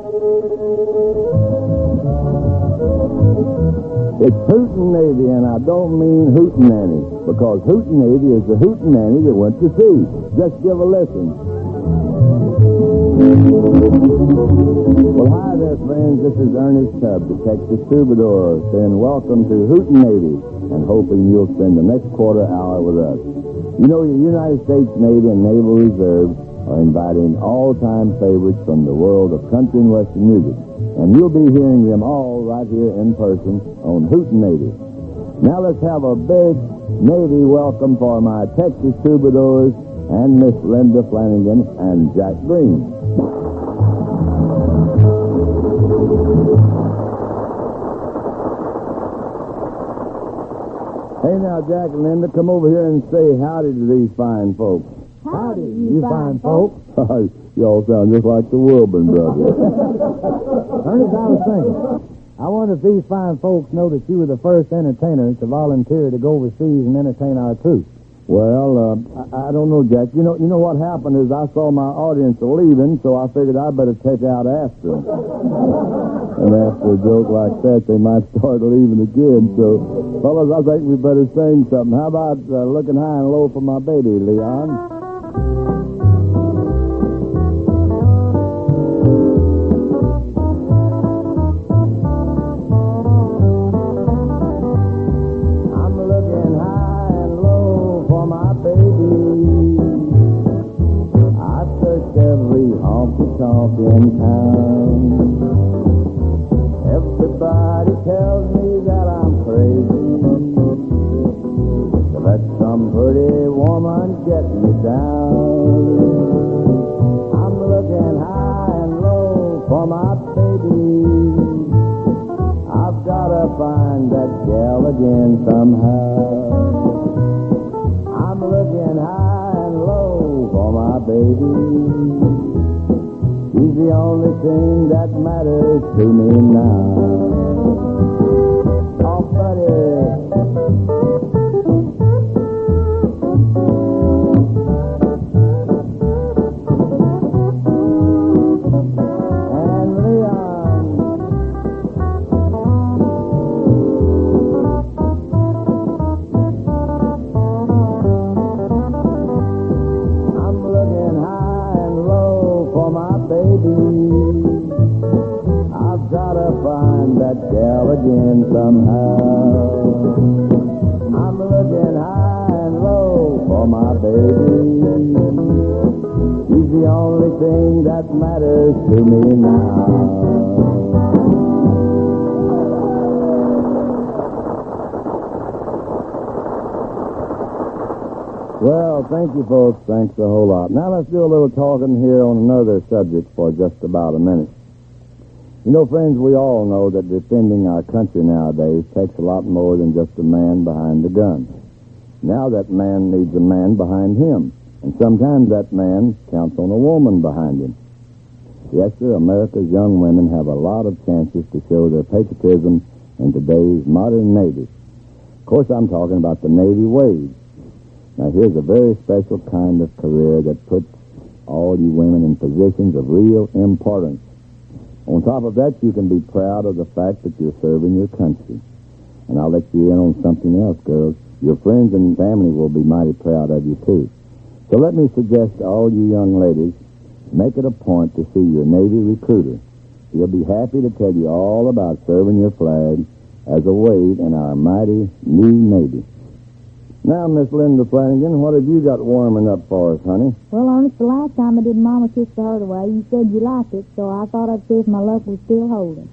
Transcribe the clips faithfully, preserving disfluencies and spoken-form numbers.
It's Hootenanny, and I don't mean Hootenanny, because Hootenanny is the Hootenanny that went to sea. Just give a listen. Well, hi there, friends. This is Ernest Tubb, the Texas Troubadour, saying welcome to Hootenanny, and hoping you'll spend the next quarter hour with us. You know, the United States Navy and Naval Reserve are inviting all-time favorites from the world of country and western music, and you'll be hearing them all right here in person on Hootenanny. Now let's have a big Navy welcome for my Texas Troubadours and Miss Linda Flanagan and Jack Green. Hey now, Jack and Linda, come over here and say howdy to these fine folks. Howdy, you, you fine folks. You all sound just like the Wilburn brothers. Ernest, I was thinking, I wonder if these fine folks know that you were the first entertainer to volunteer to go overseas and entertain our troops. Well, uh, I, I don't know, Jack. You know, you know what happened is I saw my audience leaving, so I figured I'd better take out after them. And after a joke like that, they might start leaving again. So, fellas, I think we better sing something. How about uh, Looking High and Low for My Baby, Leon? In town, everybody tells me that I'm crazy to let some pretty woman get me down. I'm looking high and low for my baby. I've gotta find that gal again somehow. I'm looking high and low for my baby. He's the only thing that matters to me now. Oh, buddy. And Leon. I'm looking high and low for my baby. I've gotta find that gal again somehow. I'm looking high and low for my baby. He's the only thing that matters to me now. Well, thank you, folks. Thanks a whole lot. Now let's do a little talking here on another subject for just about a minute. You know, friends, we all know that defending our country nowadays takes a lot more than just a man behind the gun. Now that man needs a man behind him, and sometimes that man counts on a woman behind him. Yes, sir, America's young women have a lot of chances to show their patriotism in today's modern Navy. Of course, I'm talking about the Navy wage. Now, here's a very special kind of career that puts all you women in positions of real importance. On top of that, you can be proud of the fact that you're serving your country. And I'll let you in on something else, girls. Your friends and family will be mighty proud of you, too. So let me suggest to all you young ladies, make it a point to see your Navy recruiter. He'll be happy to tell you all about serving your flag as a weight in our mighty new Navy. Now, Miss Linda Flanagan, what have you got warming up for us, honey? Well, Ernest, the last time I did Mama Kiss the Heart Away, you said you liked it, so I thought I'd see if my luck was still holding.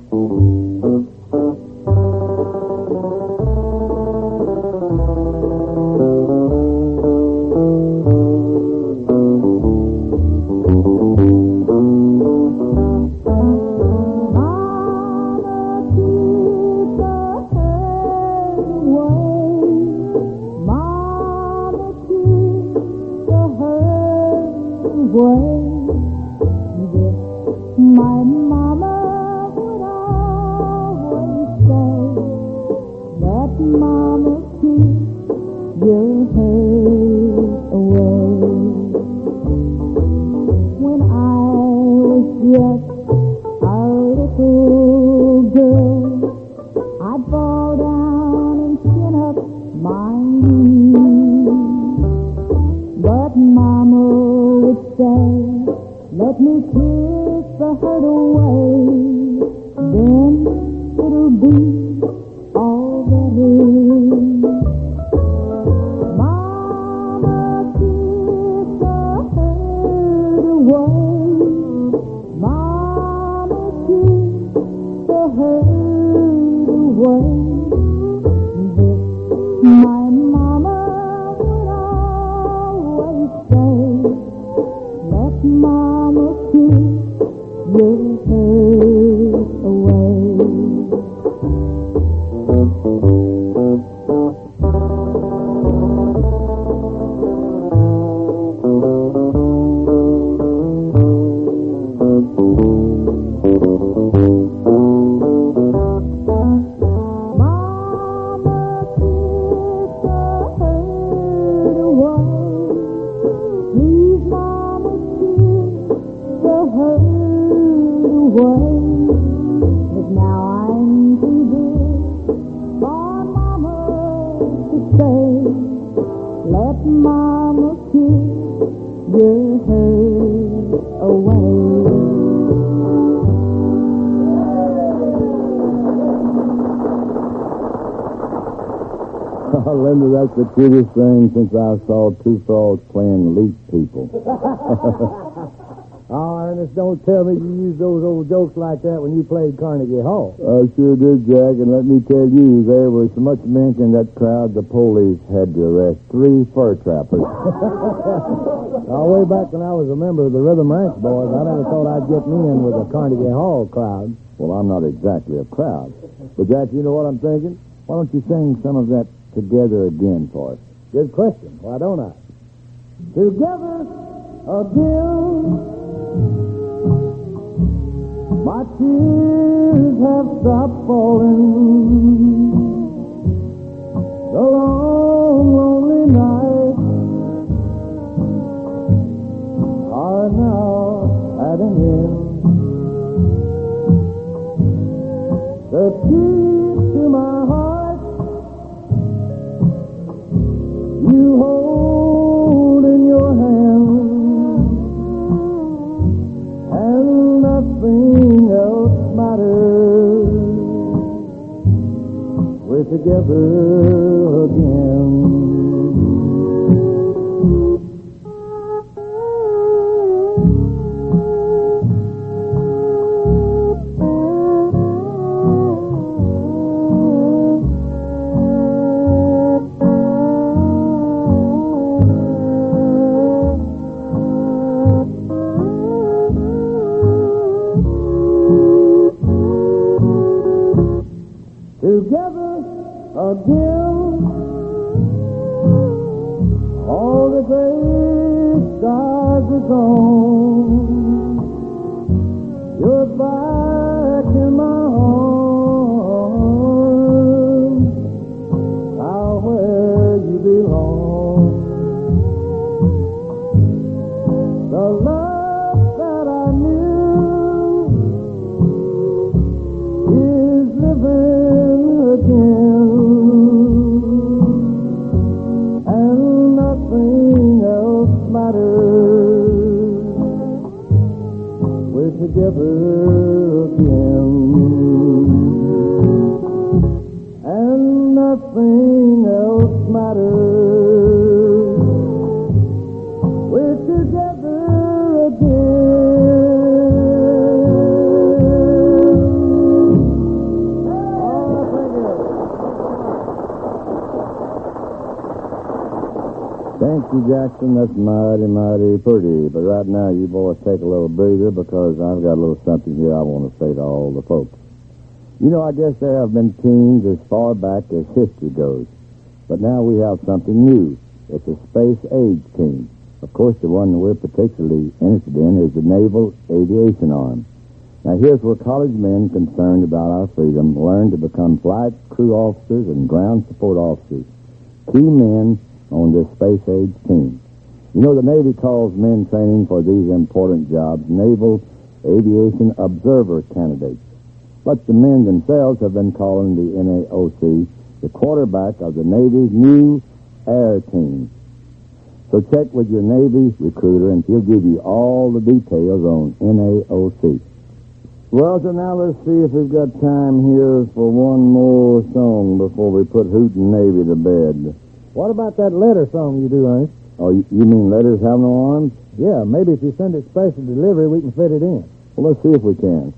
My mama would always say that mama keeps your hurt away. When I was just Let me kiss the hurt away, then it'll be all that is. Mama, kiss the hurt away. Mama, kiss the hurt away. This my mama would always say. Let mama kiss your hurt away. Linda, that's the cutest thing since I saw two frogs playing leaf people. Oh, Ernest, don't tell me you used those old jokes like that when you played Carnegie Hall. I sure did, Jack, and let me tell you, there was so much mink in that crowd, the police had to arrest three fur trappers. Now, way back when I was a member of the Rhythm Ranch Boys, I never thought I'd get me in with a Carnegie Hall crowd. Well, I'm not exactly a crowd. But, Jack, you know what I'm thinking? Why don't you sing some of that together again for us? Good question. Why don't I? Together again. My tears have stopped falling. The long, lonely nights are now at an end. The key to my heart you hold in your hand, and nothing else matters. We're together again. Together again, all the gray skies are gone. You're back in my arms, now where you belong. The love that I knew is living again, and nothing else matters. We're together again, and nothing else matters. We're together again. Thank you, Jackson. That's mighty, mighty pretty. But right now, you boys take a little breather because I've got a little something here I want to say to all the folks. You know, I guess there have been teams as far back as history goes. But now we have something new. It's a space age team. Of course, the one that we're particularly interested in is the Naval Aviation Arm. Now, here's where college men concerned about our freedom learn to become flight crew officers and ground support officers. Key men on this space age team. You know, the Navy calls men training for these important jobs Naval Aviation Observer candidates. But the men themselves have been calling the N A O C the quarterback of the Navy's new air team. So check with your Navy recruiter, and he'll give you all the details on N A O C. Well, so now let's see if we've got time here for one more song before we put Hootin' Navy to bed. What about that letter song you do, Ernest? Oh, you, you mean letters have no arms? Yeah, maybe if you send it special delivery, we can fit it in. Well, let's see if we can.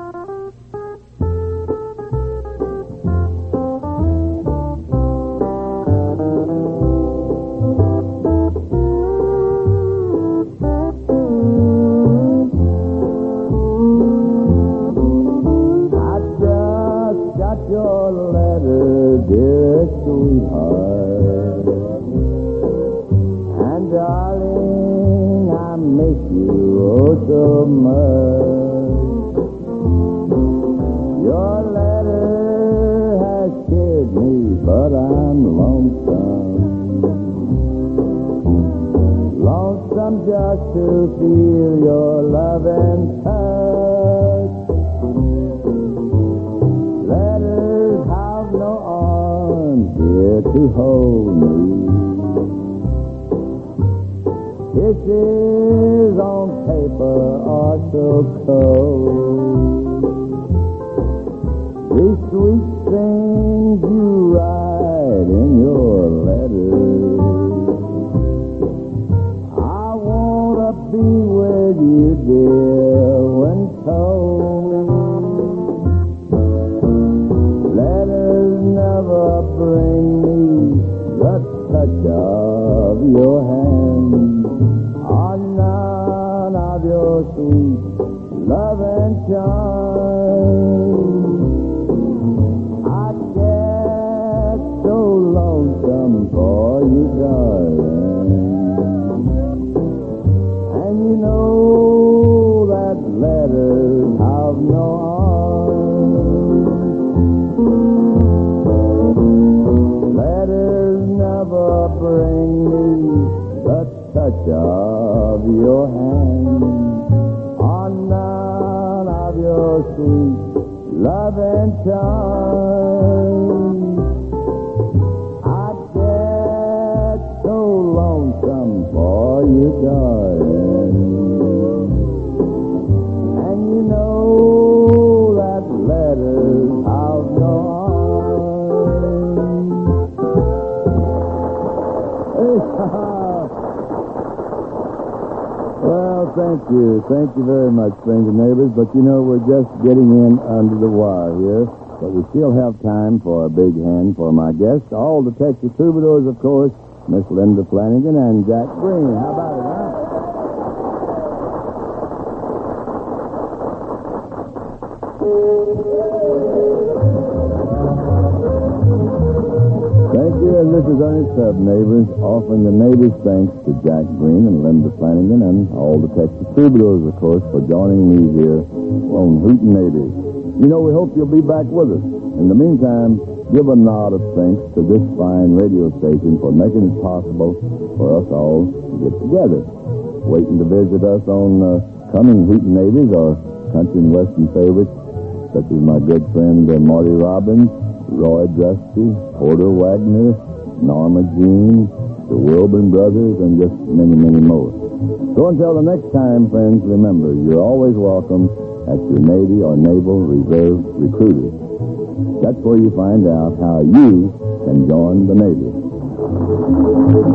Just to feel your love and touch. Letters have no arms here to hold me. Kisses on paper are so cold. These sweet things you write in your letters, be with you, dear, when told. Letters never bring me the touch of your hand, or none of your sweet love and charm. I get so lonesome for you, darling. You know that letters have no arms. Letters never bring me the touch of your hand, or none of your sweet love and charm. I get so lonesome for you, darling. Well, thank you. Thank you very much, friends and neighbors. But, you know, we're just getting in under the wire here. But we still have time for a big hand for my guests. All the Texas Troubadours, of course, Miss Linda Flanagan and Jack Green. How about it, huh? Thank you, and this is Ernest Tubb, neighbors, offering the neighbors' thanks to Jack Green and Linda Flanagan and all the Texas Troubadours, of course, for joining me here on Hootin' Navy. You know, we hope you'll be back with us. In the meantime, give a nod of thanks to this fine radio station for making it possible for us all to get together. Waiting to visit us on uh, coming Hootin' Navies or country and western favorites, such as my good friend uh, Marty Robbins, Roy Dusty, Porter Wagner, Norma Jean, the Wilburn Brothers, and just many, many more. So until the next time, friends, remember, you're always welcome at your Navy or Naval Reserve recruiter. That's where you find out how you can join the Navy.